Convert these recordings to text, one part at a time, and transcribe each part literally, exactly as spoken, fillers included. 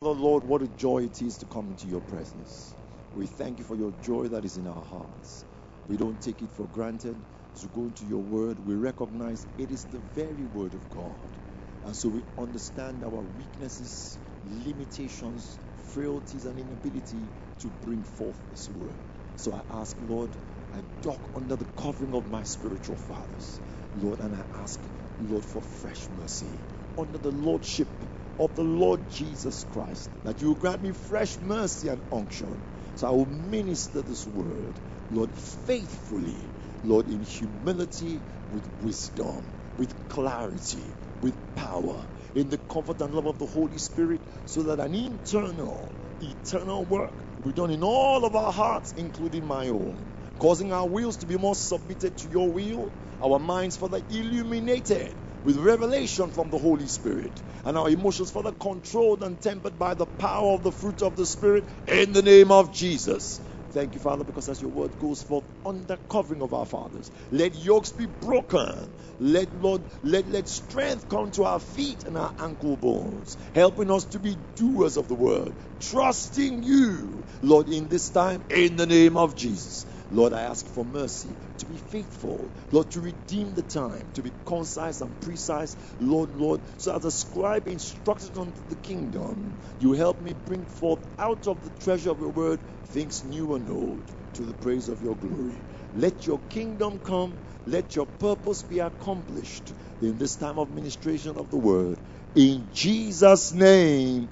Father, Lord, what a joy it is to come into your presence. We thank you for your joy that is in our hearts. We don't take it for granted. As we go into your word, we recognize it is the very word of God. And so we understand our weaknesses, limitations, frailties, and inability to bring forth this word. So I ask, Lord, I duck under the covering of my spiritual fathers, Lord, and I ask, Lord, for fresh mercy under the lordship of the Lord Jesus Christ, that you will grant me fresh mercy and unction. So I will minister this word, Lord, faithfully, Lord, in humility, with wisdom, with clarity, with power, in the comfort and love of the Holy Spirit, so that an internal, eternal work will be done in all of our hearts, including my own, causing our wills to be more submitted to your will, our minds further illuminated with revelation from the Holy Spirit, and our emotions further controlled and tempered by the power of the fruit of the Spirit, in the name of Jesus. Thank you, Father, because as your word goes forth under covering of our fathers, let yokes be broken. Let, Lord, let, let strength come to our feet and our ankle bones, helping us to be doers of the word, trusting you, Lord, in this time, in the name of Jesus. Lord, I ask for mercy to be faithful, Lord, to redeem the time, to be concise and precise, Lord, Lord, so as a scribe instructed unto the kingdom, you help me bring forth out of the treasure of your word things new and old, to the praise of your glory. Let your kingdom come, let your purpose be accomplished in this time of ministration of the word. In Jesus' name,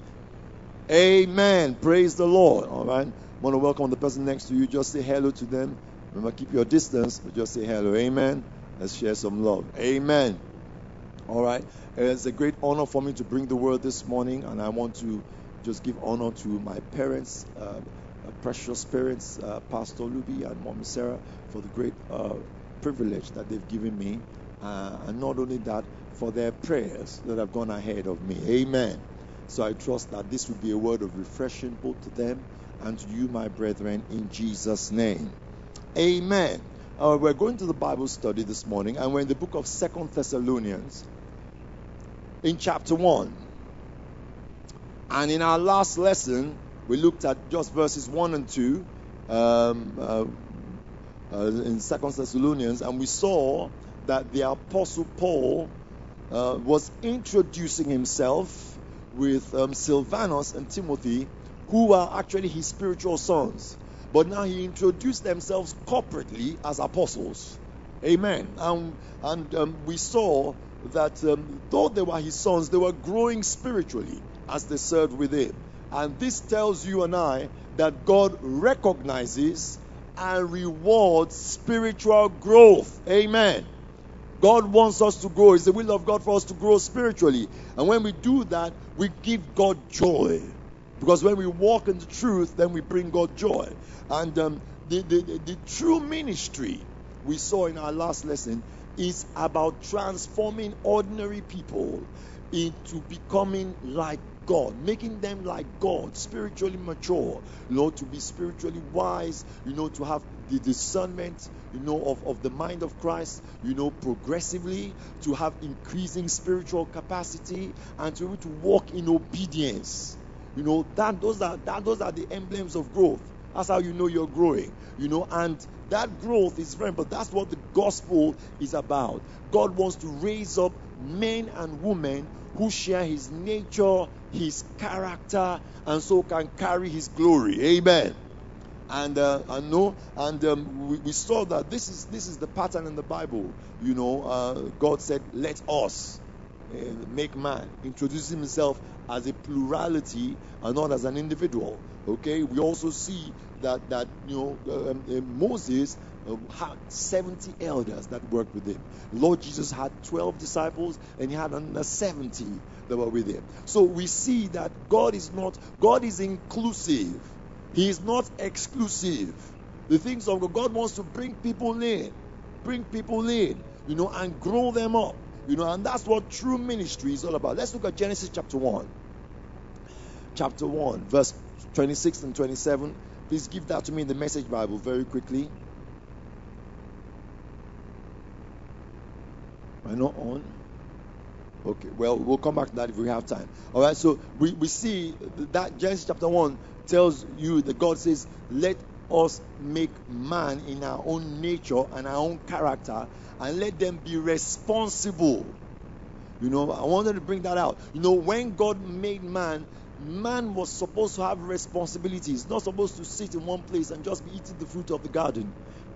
amen. Praise the Lord. All right. I want to welcome the person next to you. Just say hello to them. Remember, keep your distance, but just say hello. Amen. Let's share some love. Amen. All right. It's a great honor for me to bring the word this morning, and I want to just give honor to my parents, uh, precious parents, uh, Pastor Luby and Mom Sarah, for the great uh, privilege that they've given me, uh, and not only that, for their prayers that have gone ahead of me. Amen. So I trust that this will be a word of refreshing both to them and to you, my brethren, in Jesus' name. Amen. Uh, we're going to the Bible study this morning, and we're in the book of Second Thessalonians in chapter one. And in our last lesson, we looked at just verses one and two um, uh, uh, in Second Thessalonians, and we saw that the Apostle Paul uh, was introducing himself with um, Silvanus and Timothy, who are actually his spiritual sons. But now he introduced themselves corporately as apostles. Amen. And, and um, we saw that um, though they were his sons, they were growing spiritually as they served with him. And this tells you and I that God recognizes and rewards spiritual growth. Amen. God wants us to grow. It's the will of God for us to grow spiritually. And when we do that, we give God joy. Because when we walk in the truth, then we bring God joy. And um, the, the, the, the true ministry we saw in our last lesson is about transforming ordinary people into becoming like God, making them like God, spiritually mature, you know, to be spiritually wise, you know, to have the discernment, you know, of, of the mind of Christ, you know, progressively, to have increasing spiritual capacity, and to be able to walk in obedience. You know, that those are that those are the emblems of growth. That's how you know you're growing. You know, and that growth is very, but that's what the gospel is about. God wants to raise up men and women who share his nature, his character, and so can carry his glory. Amen. And uh, I know, and um, we, we saw that this is this is the pattern in the Bible. You know, uh, God said, "Let us uh, make man," introducing himself as a plurality and not as an individual. Okay, we also see that that you know um, uh, Moses uh, had seventy elders that worked with him. Lord Jesus had twelve disciples, and he had another seventy that were with him. So we see that God is not God is inclusive. He is not exclusive. The things of God, God wants to bring people in, bring people in, you know, and grow them up, you know, and that's what true ministry is all about. Let's look at Genesis chapter one. Chapter one, verse twenty-six and twenty-seven. Please give that to me in the Message Bible very quickly. Am I not on? Okay, well, we'll come back to that if we have time. All right, so we, we see that Genesis chapter one tells you that God says, let us make man in our own nature and our own character, and let them be responsible. You know, I wanted to bring that out. You know, when God made man, man was supposed to have responsibilities, not supposed to sit in one place and just be eating the fruit of the garden.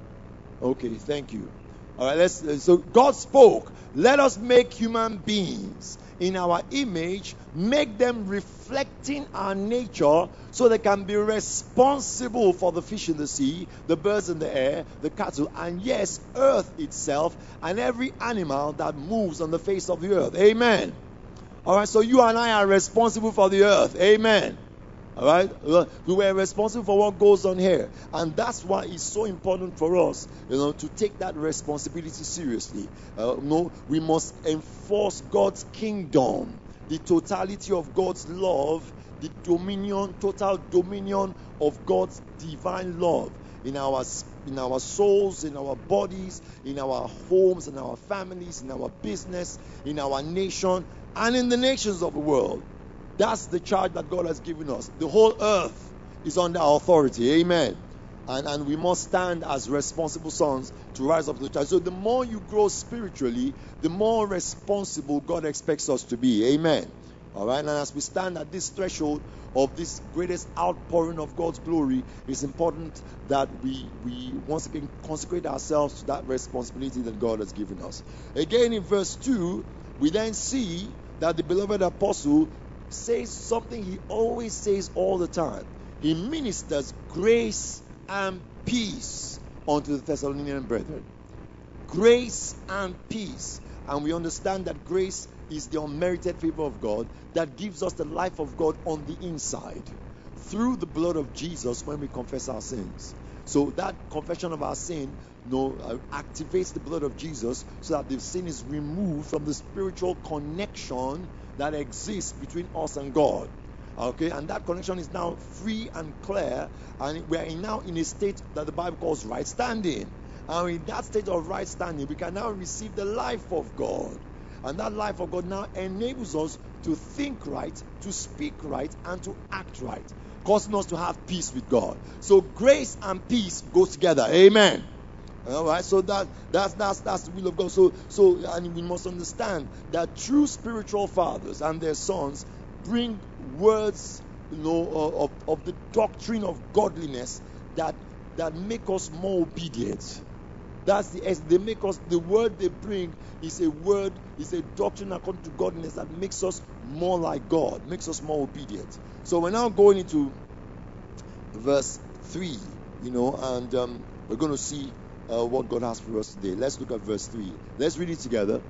Okay, thank you. All right, let's. So God spoke, let us make human beings in our image, make them reflecting our nature, so they can be responsible for the fish in the sea, the birds in the air, the cattle, and yes, earth itself, and every animal that moves on the face of the earth. Amen. All right, so you and I are responsible for the earth. Amen. All right, we were responsible for what goes on here, and that's why it's so important for us, you know, to take that responsibility seriously. Uh, no, we must enforce God's kingdom, the totality of God's love, the dominion, total dominion of God's divine love in our in our souls, in our bodies, in our homes, in our families, in our business, in our nation, and in the nations of the world. That's the charge that God has given us. The whole earth is under our authority. Amen. And, and we must stand as responsible sons to rise up to the charge. So the more you grow spiritually, the more responsible God expects us to be. Amen. All right. And as we stand at this threshold of this greatest outpouring of God's glory, it's important that we, we once again consecrate ourselves to that responsibility that God has given us. Again, in verse two, we then see that the beloved apostle says something he always says all the time. He ministers grace and peace unto the Thessalonian brethren. Grace and peace. And we understand that grace is the unmerited favor of God that gives us the life of God on the inside through the blood of Jesus when we confess our sins. So that confession of our sin you know, uh, activates the blood of Jesus so that the sin is removed from the spiritual connection that exists between us and God. Okay, and that connection is now free and clear, and we are now in a state that the Bible calls right standing. And in that state of right standing, we can now receive the life of God. And that life of God now enables us to think right, to speak right, and to act right, causing us to have peace with God. So grace and peace go together. Amen. All right, so that that's that's that's the will of God. So so and we must understand that true spiritual fathers and their sons bring words, you know, of, of the doctrine of godliness that that make us more obedient. That's the they make us the word they bring is a word is a doctrine according to godliness that makes us more like God, makes us more obedient. So we're now going into verse three, you know, and um, we're going to see Uh, what God has for us today. Let's look at verse three. Let's read it together.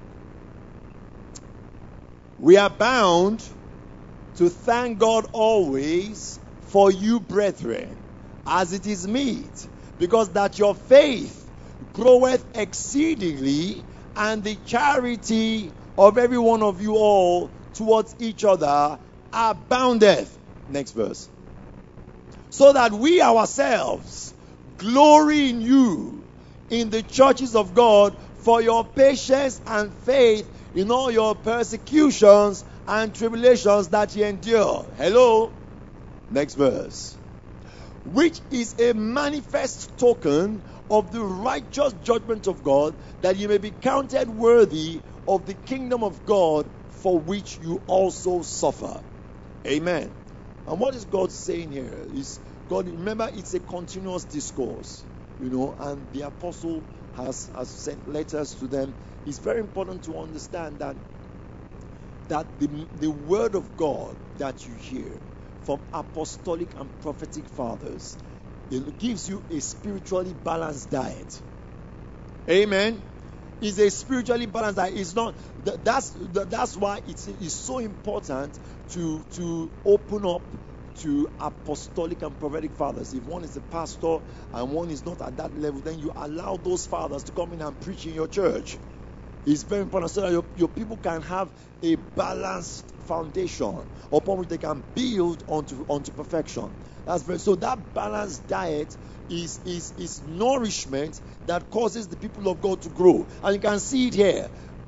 We are bound to thank God always for you, brethren, as it is meet, because that your faith groweth exceedingly, and the charity of every one of you all towards each other aboundeth. Next verse. So that we ourselves glory in you in the churches of God for your patience and faith in all your persecutions and tribulations that ye endure. Hello? Next verse. Which is a manifest token of the righteous judgment of God, that ye may be counted worthy of the kingdom of God, for which you also suffer. Amen. And what is God saying here? Is God, remember, it's a continuous discourse. You know, and the apostle has, has sent letters to them. It's very important to understand that that the, the word of God that you hear from apostolic and prophetic fathers, it gives you a spiritually balanced diet. Amen. It's a spiritually balanced diet. It's not that, that's that, that's why it's it's so important to to open up to apostolic and prophetic fathers. If one is a pastor and one is not at that level, then you allow those fathers to come in and preach in your church. It's very important so that your, your people can have a balanced foundation upon which they can build onto onto perfection. That's very so that balanced diet is is is nourishment that causes the people of God to grow. And you can see it here.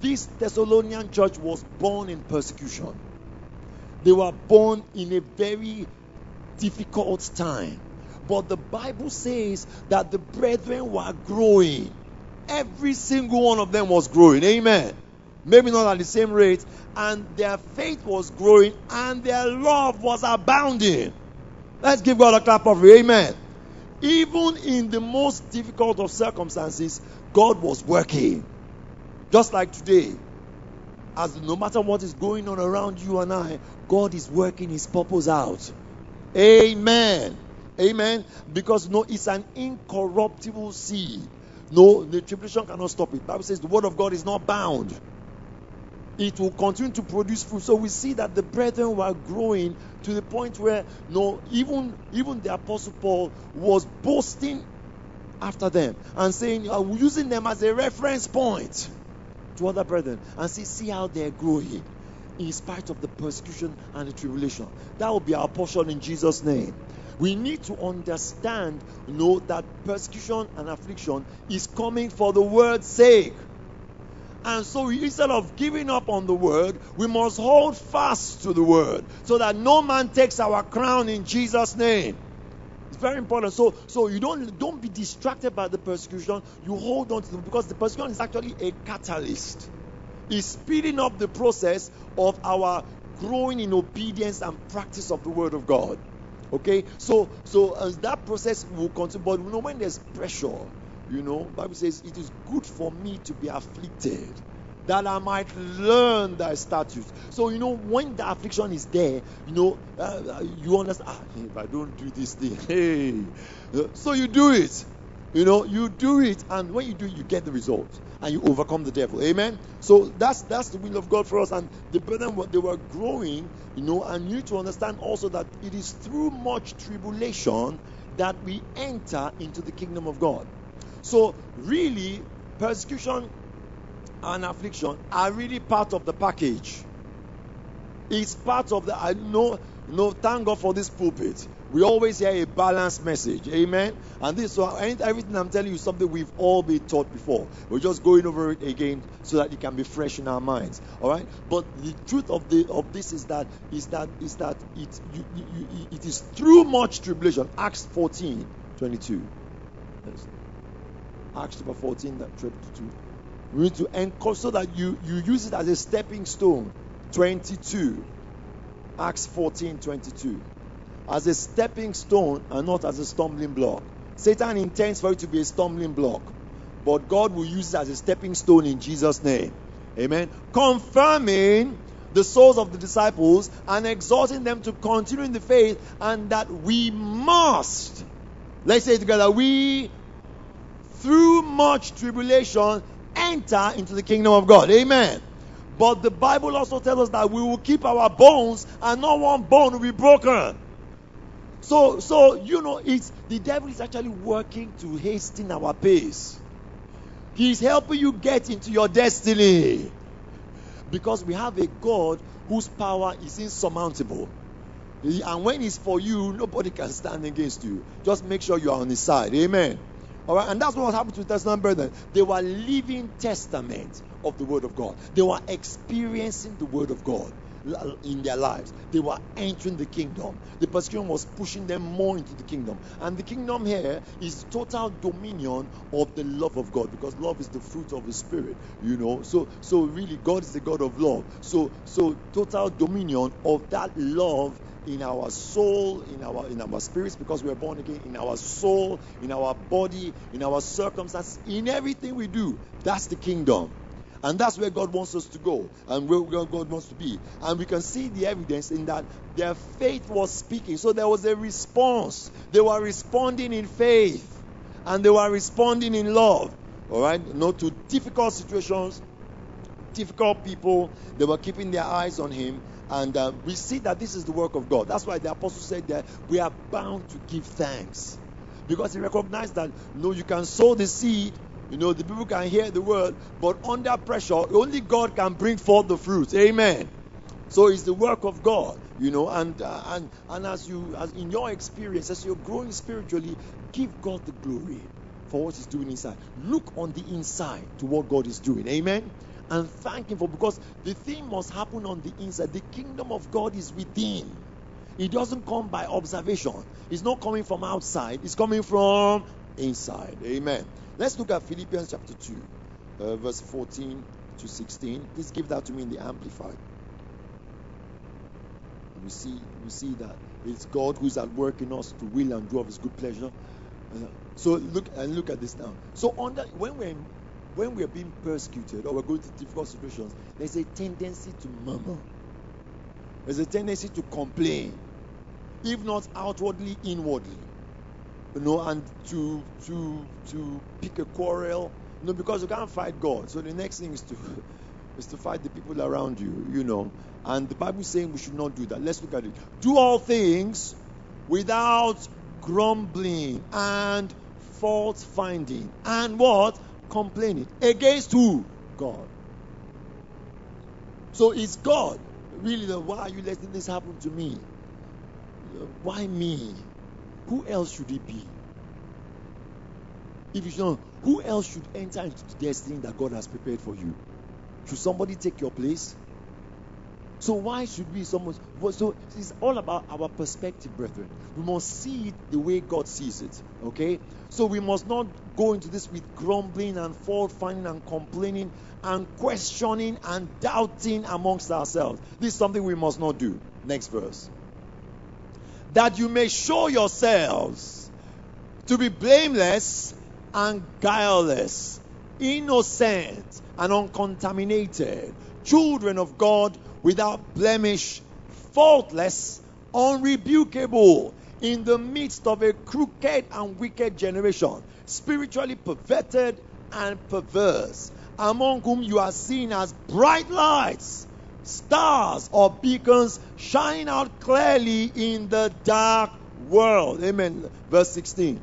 this Thessalonian church was born in persecution. They were born in a very difficult time. But the Bible says that the brethren were growing. Every single one of them was growing. Amen. Maybe not at the same rate. And their faith was growing and their love was abounding. Let's give God a clap of amen. Even in the most difficult of circumstances, God was working. Just like today. As no matter what is going on around you and I, God is working His purpose out. Amen. Amen. Because no, it's an incorruptible seed. No, the tribulation cannot stop it. The Bible says the word of God is not bound. It will continue to produce fruit. So we see that the brethren were growing to the point where no, even even the Apostle Paul was boasting after them and saying, uh, using them as a reference point to other brethren, and see see how they're growing in spite of the persecution and the tribulation. That will be our portion in Jesus' name. We need to understand, you know, that persecution and affliction is coming for the word's sake. And so instead of giving up on the word, we must hold fast to the word so that no man takes our crown in Jesus' name. It's very important. So so you don't don't be distracted by the persecution. You hold on to them, because the persecution is actually a catalyst. It's speeding up the process of our growing in obedience and practice of the word of God. Okay, so so as that process will continue, but you know, when there's pressure, you know, the Bible says it is good for me to be afflicted, that I might learn thy statutes. So you know, when the affliction is there, you know, uh, you understand. Ah, if I don't do this thing, hey, so you do it. You know, you do it, and when you do it, you get the result, and you overcome the devil. Amen. So that's that's the will of God for us. And the brethren, they were growing, you know, and you need to understand also that it is through much tribulation that we enter into the kingdom of God. So really, persecution and affliction are really part of the package. It's part of the. I know, no. Thank God for this pulpit. We always hear a balanced message. Amen. And this, so everything I'm telling you is something we've all been taught before. We're just going over it again so that it can be fresh in our minds. All right. But the truth of the of this is that is that is that it you, you, you, it is through much tribulation. Acts fourteen twenty-two. Yes. Acts chapter fourteen twenty-two. We need to encourage so that you you use it as a stepping stone. twenty-two. Acts fourteen twenty-two. As a stepping stone and not as a stumbling block. Satan intends for it to be a stumbling block, but God will use it as a stepping stone in Jesus' name. Amen. Confirming the souls of the disciples and exhorting them to continue in the faith, and that we must, let's say it together, we through much tribulation enter into the kingdom of God. Amen. But the Bible also tells us that we will keep our bones, and not one bone will be broken. So, so you know, it's the devil is actually working to hasten our pace. He's helping you get into your destiny, because we have a God whose power is insurmountable. And when He's for you, nobody can stand against you. Just make sure you are on His side. Amen. All right, and that's what happened to the Testament brethren. They were living testament of the Word of God. They were experiencing the Word of God in their lives. They were entering the kingdom. The persecution was pushing them more into the kingdom. And the kingdom here is total dominion of the love of God, because love is the fruit of the Spirit, you know. So so really, God is the God of love. So so total dominion of that love in our soul, in our in our spirits, because we are born again, in our soul, in our body, in our circumstances, in everything we do. That's the kingdom. And that's where God wants us to go, and where God wants to be. And we can see the evidence in that their faith was speaking. So there was a response. They were responding in faith, and they were responding in love. All right? You know, to difficult situations, difficult people, they were keeping their eyes on Him. And uh, we see that this is the work of God. That's why the apostle said that we are bound to give thanks, because he recognized that, you know, you can sow the seed. You know, the people can hear the word, but under pressure, only God can bring forth the fruit. Amen. So it's the work of God, you know, and uh, and and as you, as in your experience, as you're growing spiritually, give God the glory for what He's doing inside. Look on the inside to what God is doing. Amen. and thank Him for, because the thing must happen on the inside. The kingdom of God is within. It doesn't come by observation. It's not coming from outside. It's coming from inside. Amen. Let's look at Philippians chapter two, uh, verse fourteen to sixteen. Please give that to me in the Amplified. We see, we see that it's God who's at work in us to will and do of His good pleasure. Uh, so look and look at this now. So under when we're when we're being persecuted or we're going through difficult situations, there's a tendency to murmur. There's a tendency to complain, if not outwardly, inwardly. You know, and to to to pick a quarrel. You know, because you can't fight God. So the next thing is to is to fight the people around you, you know. And the Bible is saying we should not do that. Let's look at it. Do all things without grumbling and fault finding. And what? Complaining. Against who? God. So it's God. Really, why are you letting this happen to me? Why me? Who else should it be? If you know, who else should enter into the destiny that God has prepared for you? Should somebody take your place? So why should we so much? So it's all about our perspective, brethren. We must see it the way God sees it. Okay? So we must not go into this with grumbling and fault finding and complaining and questioning and doubting amongst ourselves. This is something we must not do. Next verse. That you may show yourselves to be blameless and guileless, innocent and uncontaminated, children of God without blemish, faultless, unrebukable, in the midst of a crooked and wicked generation, spiritually perverted and perverse, among whom you are seen as bright lights, stars or beacons shining out clearly in the dark world. Amen. Verse sixteen.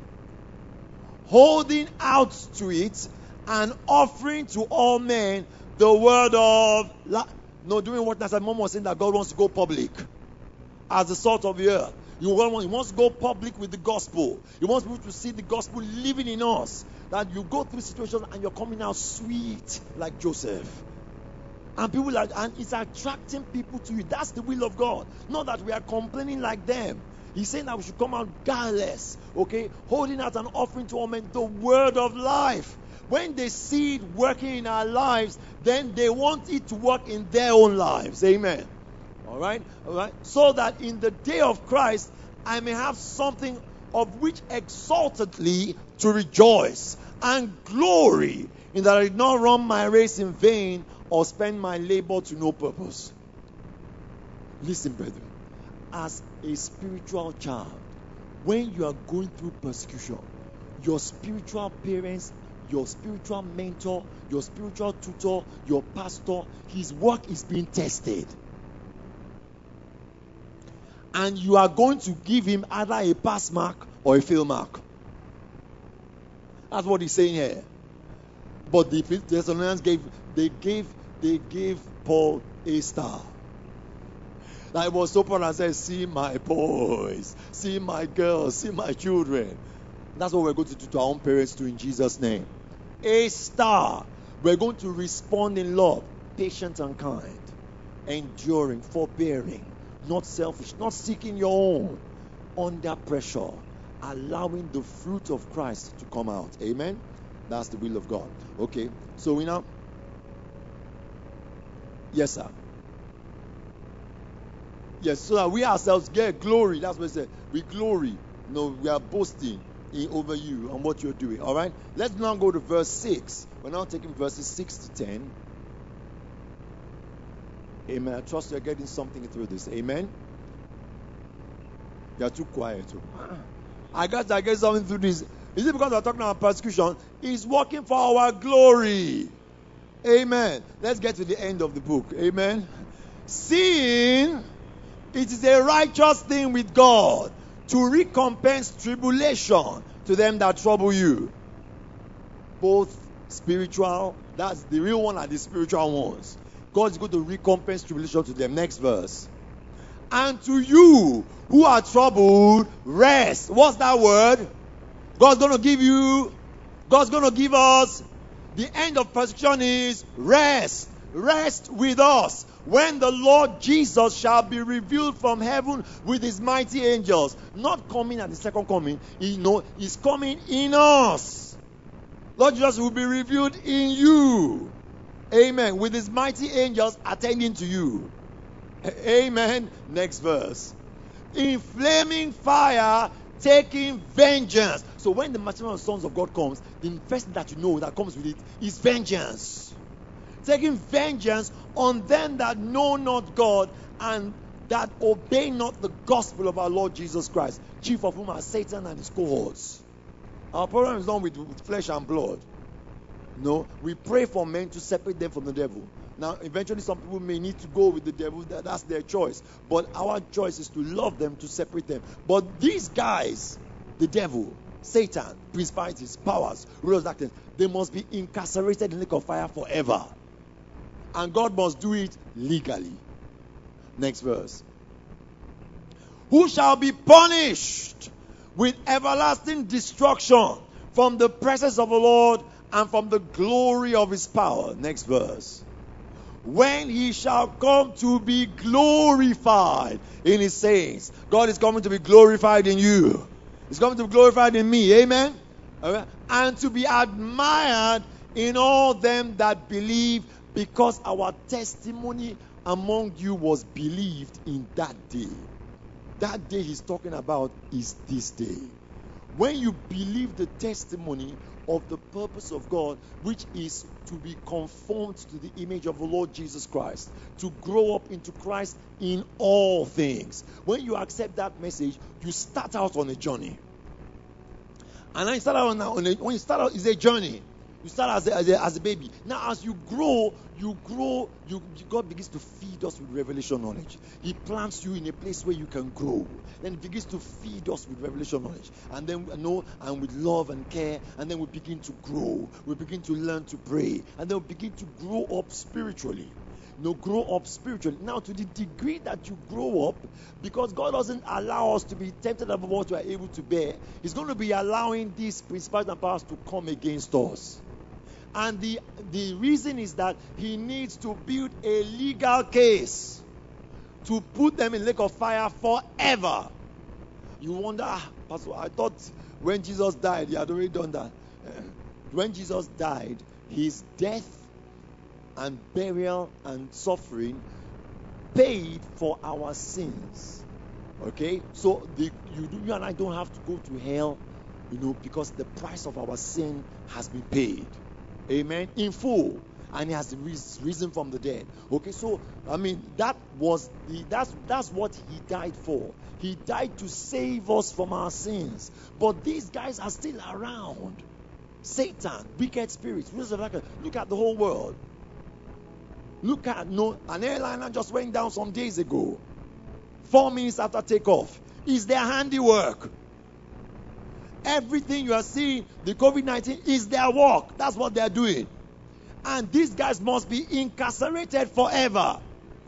Holding out to it and offering to all men the word of life. No, doing what Nasser Mom was saying, that God wants to go public as the salt of the earth. He wants to go public with the gospel. He wants people to see the gospel living in us. That you go through situations and you're coming out sweet like Joseph. And people are, and it's attracting people to you. That's the will of God. Not that we are complaining like them. He's saying that we should come out guileless, okay, holding out an offering to all men the word of life. When they see it working in our lives, then they want it to work in their own lives. Amen. All right, all right. So that in the day of Christ, I may have something of which exaltedly to rejoice and glory, in that I did not run my race in vain or spend my labor to no purpose. Listen, brethren. As a spiritual child, when you are going through persecution, your spiritual parents, your spiritual mentor, your spiritual tutor, your pastor, his work is being tested. And you are going to give him either a pass mark or a fail mark. That's what he's saying here. But the Thessalonians gave, they gave, they gave Paul a star. I was so proud and said, see my boys, see my girls, see my children. That's what we're going to do to our own parents too, in Jesus' name. A star. We're going to respond in love, patient and kind, enduring, forbearing, not selfish, not seeking your own, under pressure, allowing the fruit of Christ to come out. Amen? That's the will of God. Okay, so we now. Yes, sir. Yes, so that we ourselves get glory. That's what it said. We glory. No, we are boasting in, over you and what you're doing. All right? Let's now go to verse six. We're now taking verses six to ten. Amen. I trust you're getting something through this. Amen. You're too quiet. Too. I guess I get something through this. Is it because we're talking about persecution? It's working for our glory. Amen. Let's get to the end of the book. Amen. Seeing it is a righteous thing with God to recompense tribulation to them that trouble you. Both spiritual, that's the real one, and the spiritual ones. God is going to recompense tribulation to them. Next verse. And to you who are troubled, rest. What's that word? God's going to give you, God's going to give us, the end of persecution is rest. rest with us when the Lord Jesus shall be revealed from heaven with his mighty angels. Not coming at the second coming, you know, he's coming in us. Lord Jesus will be revealed in you. Amen. With his mighty angels attending to you. Amen. Next verse. In flaming fire, taking vengeance. So when the material sons of God comes, the first thing that you know that comes with it is vengeance. Taking vengeance on them that know not God and that obey not the gospel of our Lord Jesus Christ, chief of whom are Satan and his cohorts. Our problem is not with, with flesh and blood. No, we pray for men to separate them from the devil. Now, eventually some people may need to go with the devil. That, that's their choice. But our choice is to love them, to separate them. But these guys, the devil, Satan, principalities, powers, rulers of darkness, they must be incarcerated in the lake of fire forever. And God must do it legally. Next verse. Who shall be punished with everlasting destruction from the presence of the Lord and from the glory of his power. Next verse. When he shall come to be glorified in his saints. God is coming to be glorified in you. He's coming to be glorified in me. Amen. Okay. And to be admired in all them that believe, because our testimony among you was believed in that day. That day he's talking about is this day. When you believe the testimony of the purpose of God, which is to be conformed to the image of the Lord Jesus Christ, to grow up into Christ in all things. When you accept that message, you start out on a journey. And then you start out on a, on a, when you start out, it's a journey. You start as a, as a, as a baby. Now, as you grow, you grow, you, God begins to feed us with revelation knowledge. He plants you in a place where you can grow. Then He begins to feed us with revelation knowledge. And then, you know, and with love and care. And then we begin to grow. We begin to learn to pray. And then we begin to grow up spiritually. You know, grow up spiritually. Now, to the degree that you grow up, because God doesn't allow us to be tempted above what we are able to bear, He's going to be allowing these principalities and powers to come against us. And the, the reason is that He needs to build a legal case to put them in the lake of fire forever. You wonder, ah, Pastor, I thought when Jesus died, He had already done that. When Jesus died, His death and burial and suffering paid for our sins. Okay? So the, you, you and I don't have to go to hell, you know, because the price of our sin has been paid. Amen. In full. And He has risen from the dead. Okay, so I mean that was the that's that's what He died for. He died to save us from our sins. But these guys are still around. Satan, wicked spirits. Look at the whole world. Look at no an airliner just went down some days ago. Four minutes after takeoff. Is their handiwork. Everything you are seeing, the covid nineteen, is their work. That's what they are doing. And these guys must be incarcerated forever.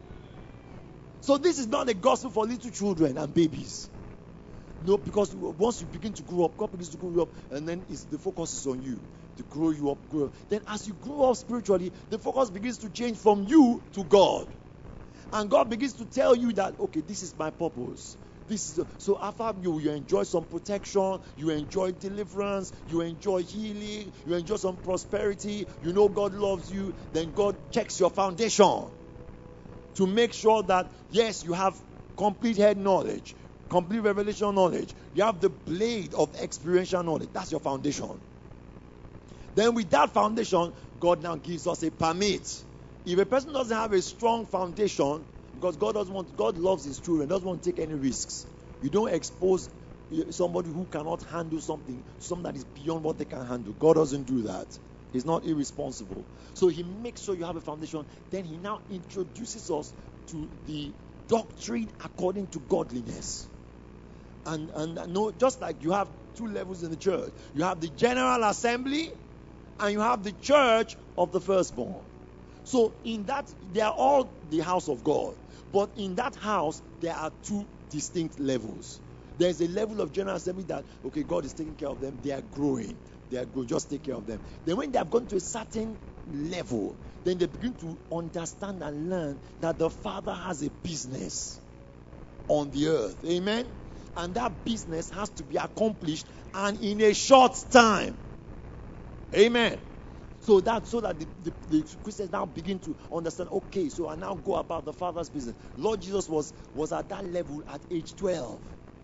So this is not a gospel for little children and babies. No, because once you begin to grow up, God begins to grow you up, and then it's, the focus is on you to grow you up, grow up. Then as you grow up spiritually, the focus begins to change from you to God. And God begins to tell you that, okay, this is my purpose. This is, so after you, you enjoy some protection, you enjoy deliverance, you enjoy healing, you enjoy some prosperity, you know God loves you, then God checks your foundation to make sure that, yes, you have complete head knowledge, complete revelation knowledge, you have the blade of experiential knowledge. That's your foundation. Then with that foundation, God now gives us a permit. If a person doesn't have a strong foundation, because God doesn't want, God loves His children, doesn't want to take any risks. You don't expose somebody who cannot handle something, something that is beyond what they can handle. God doesn't do that. He's not irresponsible. So He makes sure you have a foundation. Then He now introduces us to the doctrine according to godliness. And and no, just like you have two levels in the church. You have the general assembly and you have the church of the firstborn. So in that, they are all the house of God. But in that house, there are two distinct levels. There's a level of general assembly that, okay, God is taking care of them. They are growing. they are going, just take care of them. Then when they have gone to a certain level, then they begin to understand and learn that the Father has a business on the earth. Amen. And that business has to be accomplished and in a short time. Amen. So that so that the, the, the Christians now begin to understand, okay, so I now go about the Father's business. Lord Jesus was, was at that level at age twelve.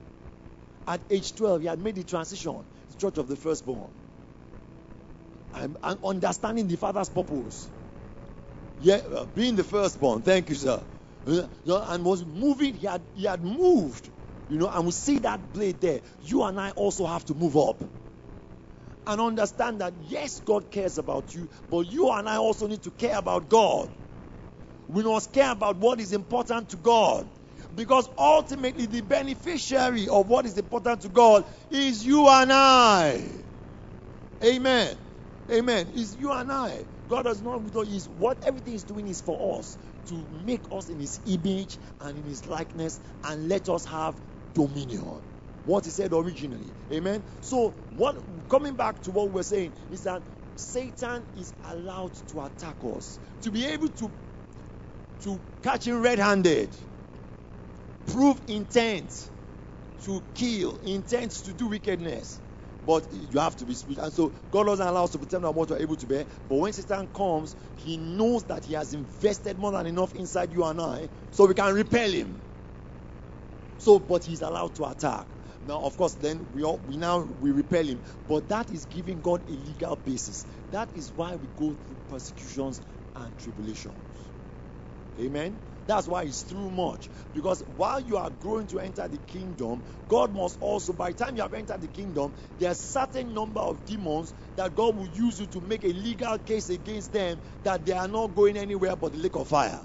At age twelve, he had made the transition, the church of the firstborn. And, and understanding the Father's purpose. Yeah, uh, being the firstborn, thank you, sir. Uh, and was moving, he had, he had moved. You know, and we see that blade there. You and I also have to move up. And understand that, yes, God cares about you, but you and I also need to care about God. We must care about what is important to God. Because ultimately, the beneficiary of what is important to God is you and I. Amen. Amen. It's you and I. God does not, is what everything is doing is for us to make us in His image and in His likeness and let us have dominion. What He said originally. Amen. So, what coming back to what we're saying is that Satan is allowed to attack us, to be able to to catch him red-handed, prove intent to kill, intent to do wickedness. But you have to be spiritual. And so God doesn't allow us to pretend what we're able to bear. But when Satan comes, he knows that he has invested more than enough inside you and I, so we can repel him. So, but he's allowed to attack. Now, of course, then we all, we now we repel him, but that is giving God a legal basis. That is why we go through persecutions and tribulations. Amen. That's why it's through much. Because while you are growing to enter the kingdom, God must also, by the time you have entered the kingdom, there are certain number of demons that God will use you to make a legal case against them that they are not going anywhere but the lake of fire.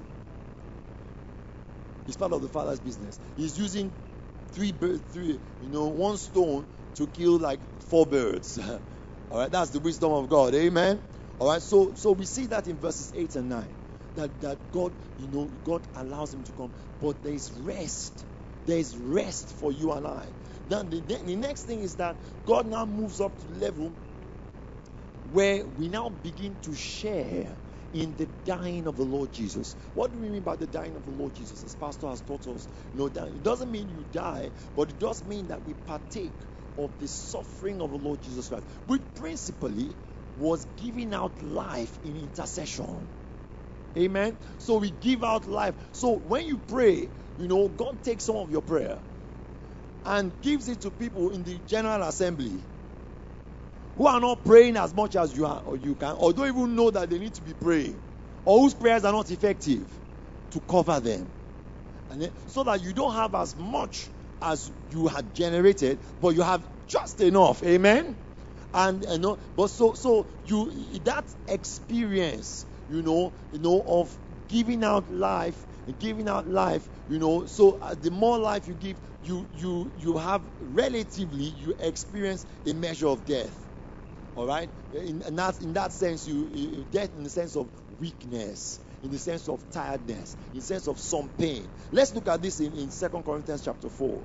It's part of the Father's business. He's using three birds, three, you know, one stone to kill like four birds. All right, that's the wisdom of God. Amen. All right, so so we see that in verses eight and nine, that that God, you know, God allows him to come, but there is rest. There is rest for you and I. Then the, the next thing is that God now moves up to the level where we now begin to share in the dying of the Lord Jesus. What do we mean by the dying of the Lord Jesus? As Pastor has taught us, you know, that it doesn't mean you die, but it does mean that we partake of the suffering of the Lord Jesus Christ, which principally was giving out life in intercession. Amen. So we give out life. So when you pray, you know, God takes some of your prayer and gives it to people in the general assembly who are not praying as much as you are or you can, or don't even know that they need to be praying, or whose prayers are not effective, to cover them. And then, so that you don't have as much as you had generated, but you have just enough. Amen. And you know, but so so you that experience, you know, you know, of giving out life, giving out life, you know, so uh, the more life you give, you you you have relatively you experience a measure of death. All right, in, in that in that sense, you, you death in the sense of weakness, in the sense of tiredness, in the sense of some pain. Let's look at this in, in Second Corinthians chapter four.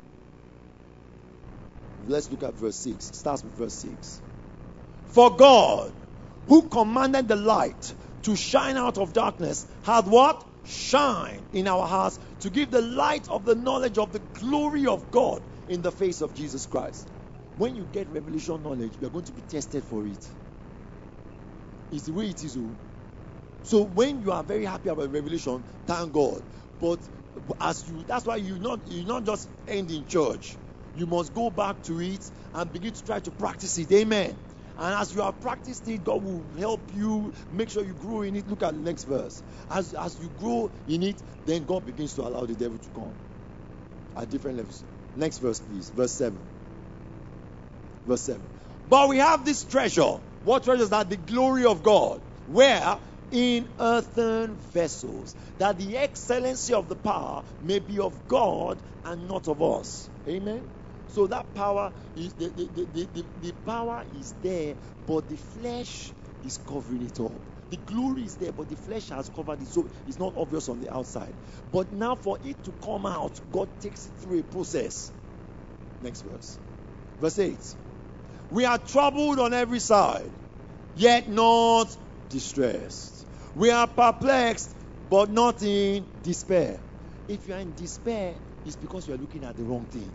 Let's look at verse six. It starts with verse six. For God, who commanded the light to shine out of darkness, hath what? Shine in our hearts to give the light of the knowledge of the glory of God in the face of Jesus Christ. When you get revelation knowledge, you are going to be tested for it. It's the way it is. So when you are very happy about revelation, thank God. But as you, that's why you not you not just end in church. You must go back to it and begin to try to practice it. Amen. And as you have practiced it, God will help you make sure you grow in it. Look at the next verse. As as you grow in it, then God begins to allow the devil to come at different levels. Next verse, please. Verse seven. Verse seven. But we have this treasure. What treasure is that? The glory of God. Where? In earthen vessels, that the excellency of the power may be of God and not of us. Amen. So that power is the, the, the, the, the, the power is there, but the flesh is covering it up. The glory is there, but the flesh has covered it, so it's not obvious on the outside. But now for it to come out, God takes it through a process. Next verse. Verse eight. We are troubled on every side, yet not distressed. We are perplexed, but not in despair. If you are in despair, it's because you are looking at the wrong thing.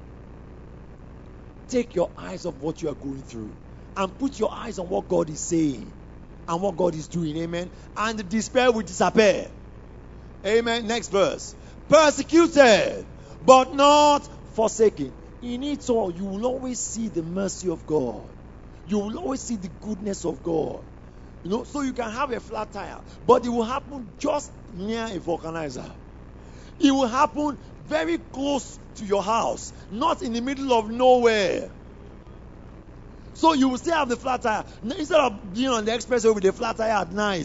Take your eyes off what you are going through and put your eyes on what God is saying and what God is doing. Amen. And the despair will disappear. Amen. Next verse. Persecuted, but not forsaken. In it all, you will always see the mercy of God. You will always see the goodness of God. You know, so you can have a flat tire, but it will happen just near a vulcanizer. It will happen very close to your house, not in the middle of nowhere. So you will still have the flat tire. Instead of being on the expressway with a flat tire at night.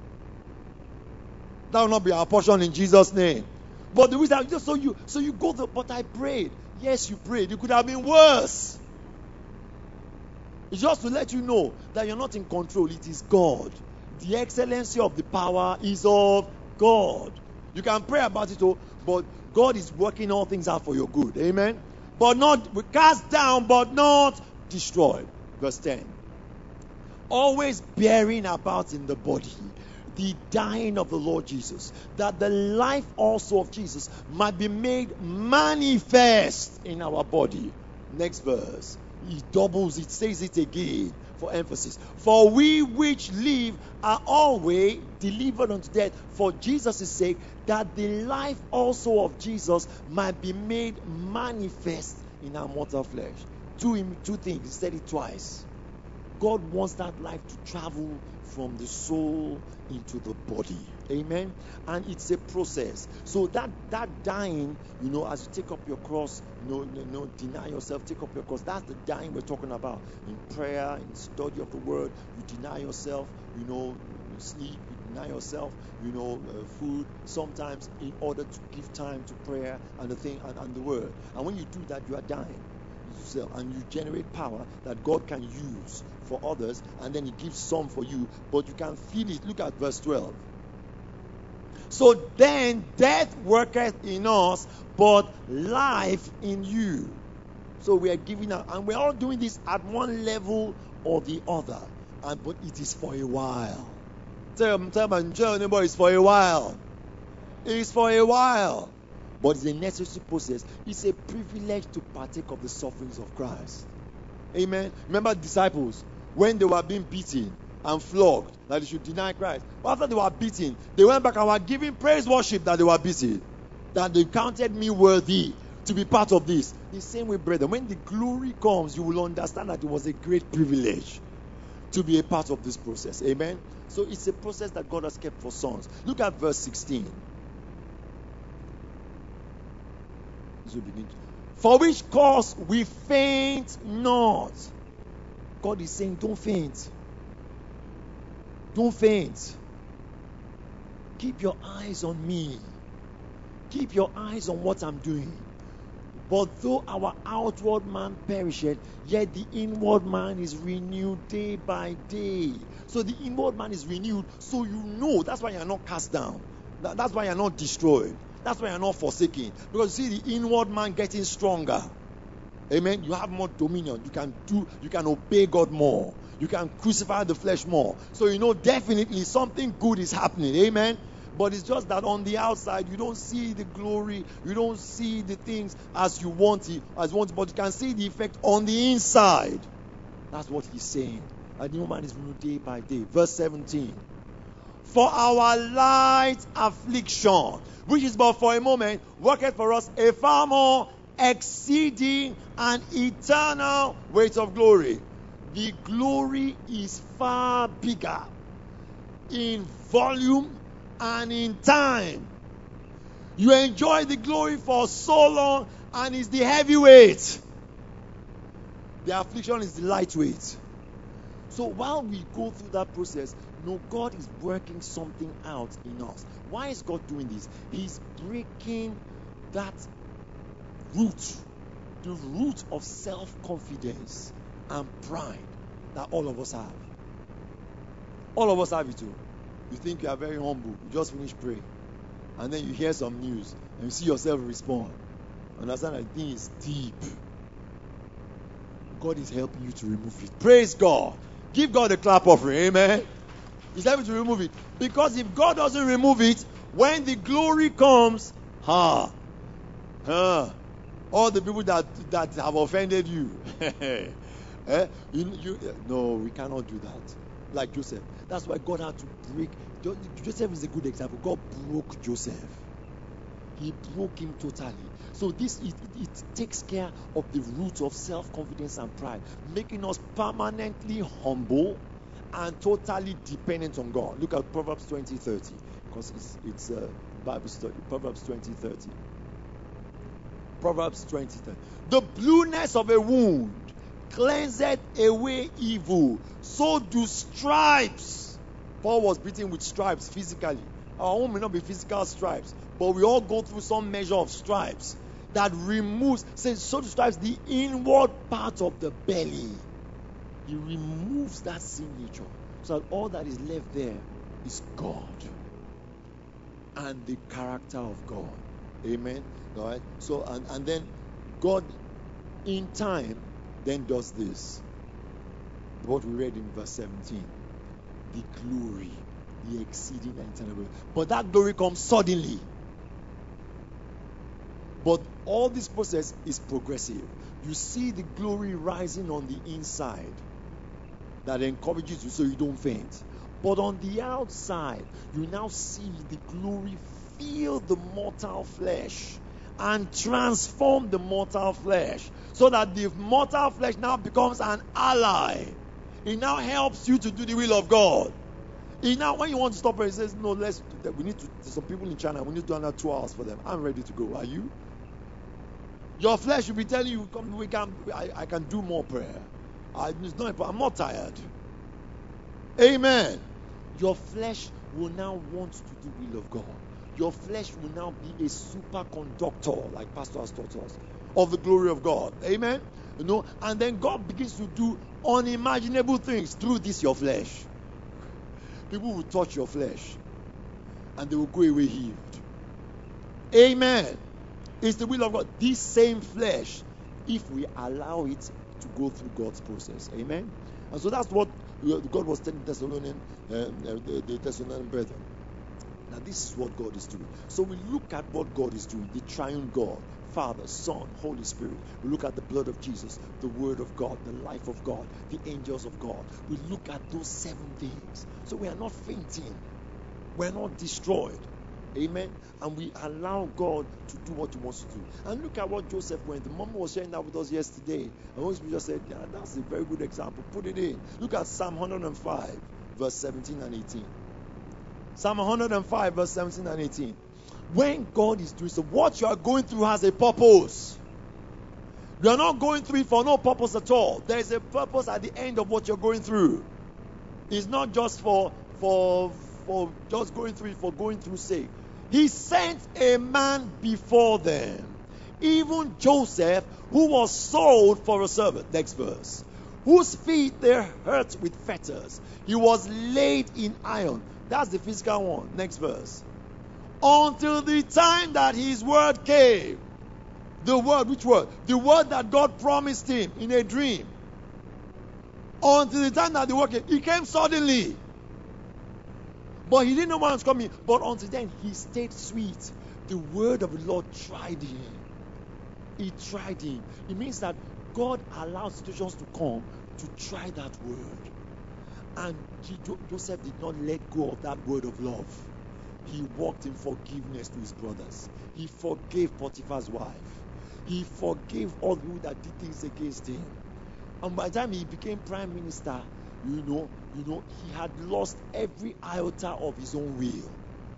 That will not be our portion in Jesus' name. But the reason, just so you so you go there, but I prayed. Yes, you prayed. It could have been worse. It's just to let you know that you're not in control. It is God. The excellency of the power is of God. You can pray about it, all, but God is working all things out for your good. Amen. But not cast down, but not destroyed. Verse ten. Always bearing about in the body the dying of the Lord Jesus, that the life also of Jesus might be made manifest in our body. Next verse. He doubles it, says it again for emphasis. For we which live are always delivered unto death for Jesus' sake, that the life also of Jesus might be made manifest in our mortal flesh. Two, two things, he said it twice. God wants that life to travel from the soul into the body. Amen. And it's a process. So that that dying, you know, as you take up your cross, no, no, no, deny yourself, take up your cross. That's the dying we're talking about. In prayer, in study of the word, you deny yourself, you know, you sleep, you deny yourself, you know, uh, food, sometimes in order to give time to prayer and the thing and, and the word. And when you do that, you are dying yourself and you generate power that God can use for others, and then he gives some for you, but you can feel it. Look at verse twelve. So then death worketh in us, but life in you. So we are giving out, and we're all doing this at one level or the other, and but it is for a while. Tell them, tell them, tell neighbor, it's for a while. It is for a while, but it's a necessary process. It's a privilege to partake of the sufferings of Christ. Amen. Remember the disciples when they were being beaten and flogged that they should deny Christ. But after they were beaten, they went back and were giving praise worship that they were beaten. That they counted me worthy to be part of this. The same way, brethren, when the glory comes, you will understand that it was a great privilege to be a part of this process. Amen. So it's a process that God has kept for sons. Look at verse sixteen. So begin. For which cause we faint not. God is saying, don't faint. Don't faint. Keep your eyes on me. Keep your eyes on what I'm doing. But though our outward man perisheth, yet the inward man is renewed day by day. So the inward man is renewed, so you know. That's why you're not cast down. That's why you're not destroyed. That's why you're not forsaken. Because you see the inward man getting stronger. Amen. You have more dominion. You can do, you can obey God more. You can crucify the flesh more. So you know definitely something good is happening. Amen. But it's just that on the outside you don't see the glory, you don't see the things as you want it, as you want it, but you can see the effect on the inside. That's what he's saying. A new man is renewed day by day. Verse seventeen. For our light affliction, which is but for a moment, worketh for us a far more exceeding and eternal weight of glory. The glory is far bigger in volume and in time. You enjoy the glory for so long, and it's the heavyweight. The affliction is the lightweight. So while we go through that process, no, God is working something out in us. Why is God doing this? He's breaking that root, the root of self-confidence and pride that all of us have. All of us have it too. You think you are very humble, you just finish praying, and then you hear some news and you see yourself respond. Understand that the thing is deep. God is helping you to remove it. Praise God. Give God a clap offering. Amen. He's helping to remove it. Because if God doesn't remove it, when the glory comes, ha, ha, all the people that that have offended you, eh, you, you, no, we cannot do that. Like Joseph. That's why God had to break. Joseph is a good example. God broke Joseph. He broke him totally. So this it, it, it takes care of the root of self-confidence and pride, making us permanently humble and totally dependent on God. Look at Proverbs twenty thirty, because it's it's a Bible study. Proverbs twenty thirty. Proverbs twenty thirty. The blueness of a wound cleanseth away evil. So do stripes. Paul was beaten with stripes physically. Our own may not be physical stripes, but we all go through some measure of stripes that removes, says, so do stripes the inward part of the belly. He removes that sin nature, so that all that is left there is God and the character of God. Amen. All right. So and, and then God in time then does this. What we read in verse seventeen. The glory, the exceeding and eternal glory. But that glory comes suddenly. But all this process is progressive. You see the glory rising on the inside that encourages you so you don't faint. But on the outside, you now see the glory fill the mortal flesh and transform the mortal flesh, so that the mortal flesh now becomes an ally. It now helps you to do the will of God. It now, when you want to stop it, it says, no, let's do that. We need to, some people in China, we need to do another two hours for them. I'm ready to go. Are you? Your flesh will be telling you, come, we can, I, I can do more prayer. I, it's not, I'm not tired. Amen. Your flesh will now want to do the will of God. Your flesh will now be a superconductor, like Pastor has taught us, of the glory of God. Amen. You know, and then God begins to do unimaginable things through this your flesh. People will touch your flesh and they will go away healed. Amen. It's the will of God. This same flesh, if we allow it to go through God's process. Amen. And so that's what God was telling Thessalonian, uh, the, the Thessalonian brethren. Now this is what God is doing. So we look at what God is doing, the triune God, Father, Son, Holy Spirit. We look at the blood of Jesus, the Word of God, the life of God, the angels of God. We look at those seven things. So we are not fainting. We are not destroyed. Amen. And we allow God to do what He wants to do. And look at what Joseph went. The mom was sharing that with us yesterday. And Holy Spirit just said, yeah, that's a very good example. Put it in. Look at Psalm one hundred five, verse seventeen and eighteen. Psalm one hundred five, verse seventeen and eighteen. When God is doing so, what you are going through has a purpose. You are not going through it for no purpose at all. There is a purpose at the end of what you're going through. It's not just for for for just going through it for going through sake. He sent a man before them, even Joseph, who was sold for a servant. Next verse. Whose feet they hurt with fetters. He was laid in iron. That's the physical one. Next verse. Until the time that his word came. The word, which word? The word that God promised him in a dream. Until the time that the word came. It came suddenly. But he didn't know when it was coming. But until then, he stayed sweet. The word of the Lord tried him. It tried him. It means that God allowed situations to come to try that word. And Joseph did not let go of that word of love. He walked in forgiveness to his brothers. He forgave Potiphar's wife. He forgave all who that did things against him. And by the time he became prime minister, you know, you know, he had lost every iota of his own will.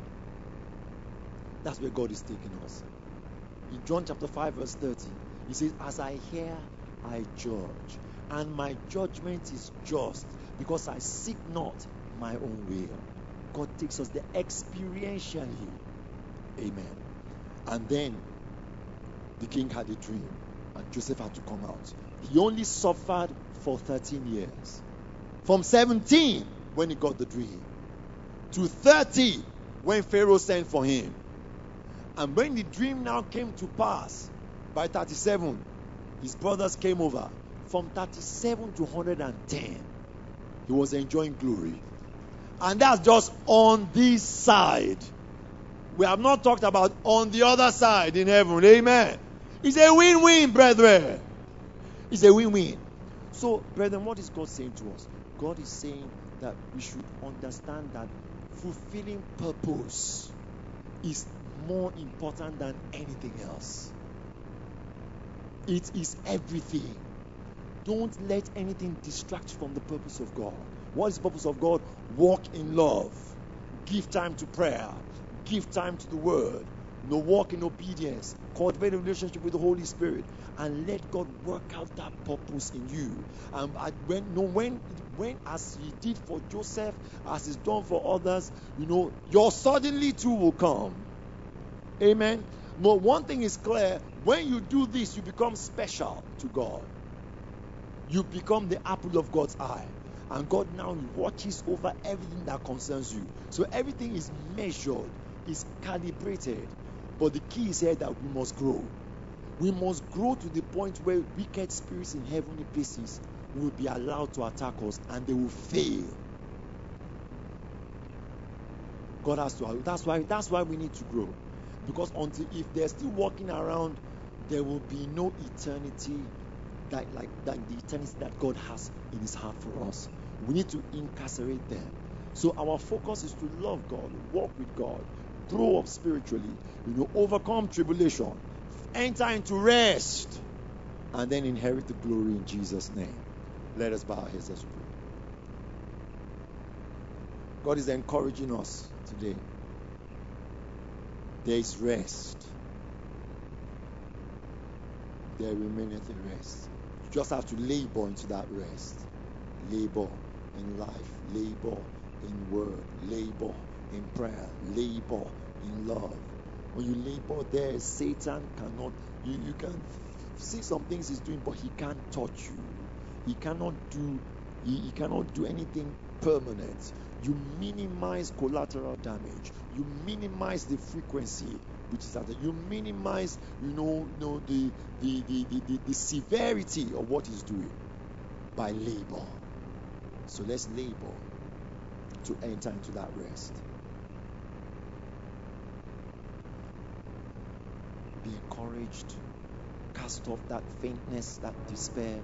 That's where God is taking us. In John chapter five, verse thirty, he says, as I hear, I judge. And my judgment is just, because I seek not my own will. God takes us there experientially. Amen. And then the king had a dream, and Joseph had to come out. He only suffered for thirteen years. From seventeen, when he got the dream, to thirty, when Pharaoh sent for him. And when the dream now came to pass, by thirty-seven, his brothers came over. from thirty-seven to one hundred ten, he was enjoying glory. And that's just on this side. We have not talked about on the other side in heaven. Amen. It's a win-win, brethren. It's a win-win. So, brethren, what is God saying to us? God is saying that we should understand that fulfilling purpose is more important than anything else. It is everything. Don't let anything distract you from the purpose of God. What is the purpose of God? Walk in love. Give time to prayer. Give time to the word. You know, walk in obedience. Cultivate a relationship with the Holy Spirit. And let God work out that purpose in you. And when, no, when, when, as He did for Joseph, as He's done for others, you know, your suddenly too will come. Amen. But one thing is clear: when you do this, you become special to God. You become the apple of God's eye. And God now watches over everything that concerns you. So everything is measured, is calibrated. But the key is here that we must grow. We must grow to the point where wicked spirits in heavenly places will be allowed to attack us and they will fail. God has to. That's why. That's why we need to grow. Because until if they're still walking around, there will be no eternity that like that the eternity that God has in His heart for us. We need to incarcerate them. So our focus is to love God, walk with God, grow up spiritually, you know, overcome tribulation, enter into rest, and then inherit the glory in Jesus' name. Let us bow our heads as we pray. God is encouraging us today. There is rest. There remaineth a rest. You just have to labor into that rest. Labor in life, labor in word, labor in prayer, labor in love. When you labor there, Satan cannot, you, you can see some things he's doing, but he can't touch you. He cannot do, he, he cannot do anything permanent. You minimize collateral damage. You minimize the frequency, which is that you minimize, you know, you know the, the, the, the, the, the severity of what he's doing by labor. So let's labor to enter into that rest. Be encouraged. Cast off that faintness, that despair.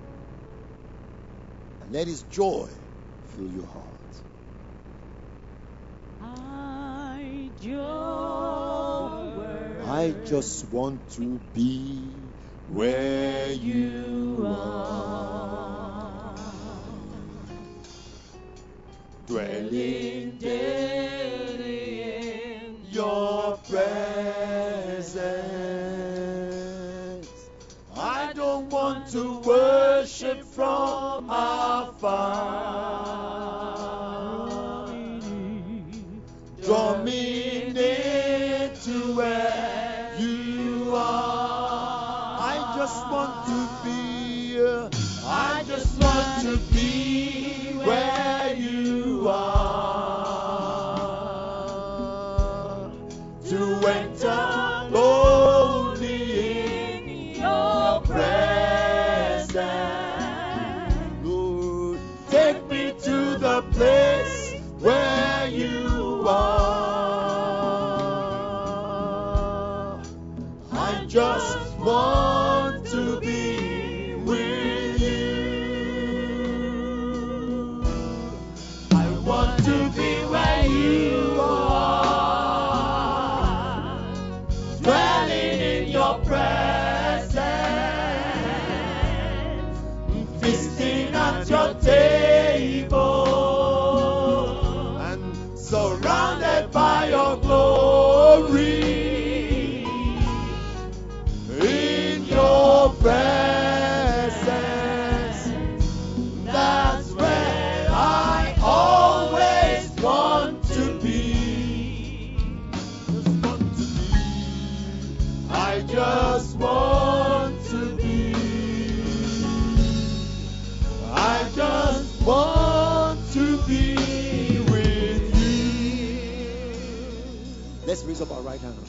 And let His joy fill your heart. I just, I just want to be where you are, dwelling daily in your presence. I don't want to worship from afar. Draw me near to where you are. I just want to be, uh, I just want to be where you are. To enter boldly in your presence. Lord, take me to the place where you are. I just want to be with you. I want to be where you are, dwelling in your presence, feasting at your table, and surrounded by your glory. In your presence, that's where I always want to be. Just want to be. I just want to be. I just want to be with you. Let's raise up our right hand.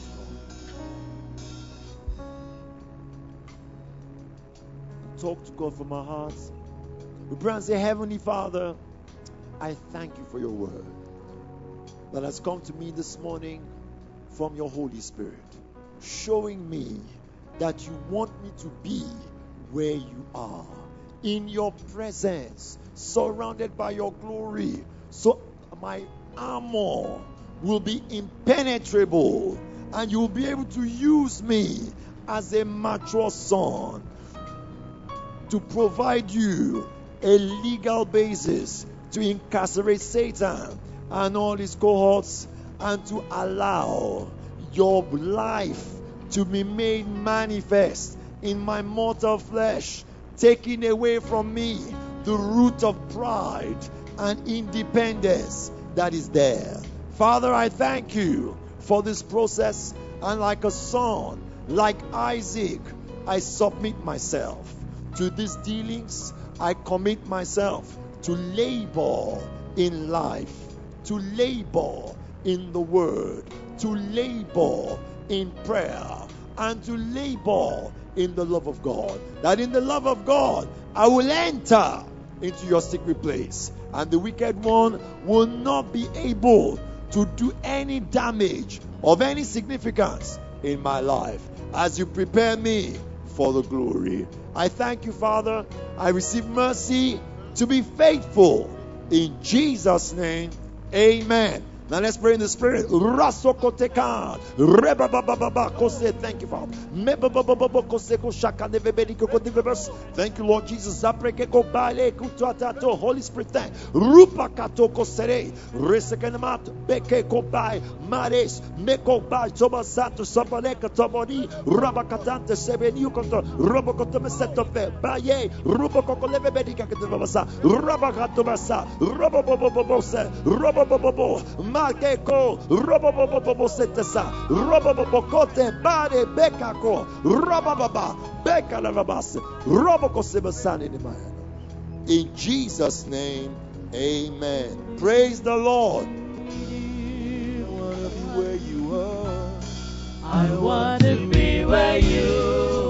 talk to God from our hearts. We pray and say, Heavenly Father, I thank you for your word that has come to me this morning from your Holy Spirit, showing me that you want me to be where you are, in your presence, surrounded by your glory, so my armor will be impenetrable, and you will be able to use me as a mature son to provide you a legal basis to incarcerate Satan and all his cohorts, and to allow your life to be made manifest in my mortal flesh, taking away from me the root of pride and independence that is there. Father, I thank you for this process, and like a son, like Isaac, I submit myself to these dealings. I commit myself to labor in life, to labor in the word, to labor in prayer, and to labor in the love of God. That in the love of God, I will enter into your secret place, and the wicked one will not be able to do any damage of any significance in my life as you prepare me for the glory. I thank you, Father. I receive mercy to be faithful. In Jesus' name, amen. Now let's pray in the Spirit. Thank you, Father. Thank you, Lord Jesus. Holy Spirit, thank Rupa Katoko Sere, Resekanamat, Beke Kobai, Mares, Mekobai, Tomasato, Sabaneka, Tomoni, Rabakatante, Sebeniu Conto, Robocotomaseto, Baye, Rubococolevedica, Rabakatomasa, Robobobobose, Robobobo. Makeko, robobobobo setesa, robobobokote, bade bekako, robobaba, bekalavabas, robokosebasani nimaya. In Jesus' name, amen. Praise the Lord. I want to be where you are. I want to be where you